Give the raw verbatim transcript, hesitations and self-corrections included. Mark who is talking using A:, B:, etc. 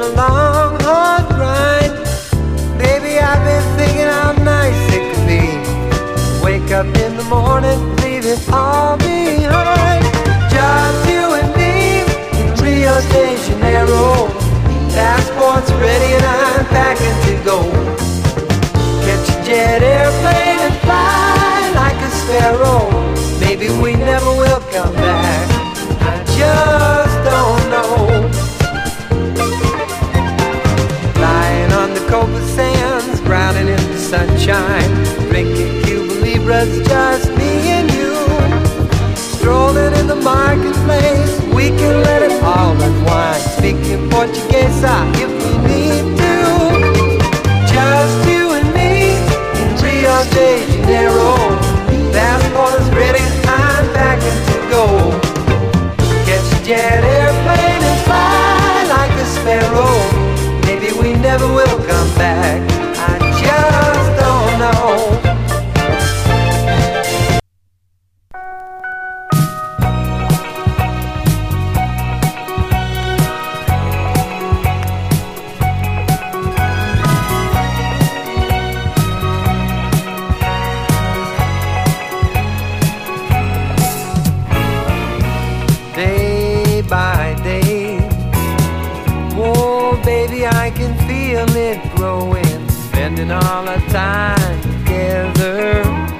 A: a long, hard grind. Baby, I've been thinking how nice it could be. Wake up in the morning, leave it all behind. Just you and me in Rio de Janeiro. Passport's ready and I'm packing to go. Catch a jet airplane and fly like a sparrow. Maybe we never will come back, I just don't know. Lying on the Copa sands, drowning in the sunshine, drinking Cuba Libras, just me and you. Strolling in the marketplace, we can let it all unwind. Speaking Portuguese if we need to. Just you and me in Rio de Janeiro. Passport is ready, I'm packing to go. Catch a jet airplane and fly like a sparrow. Maybe we never will come back, I just don't know. I can feel it growing, spending all our time together.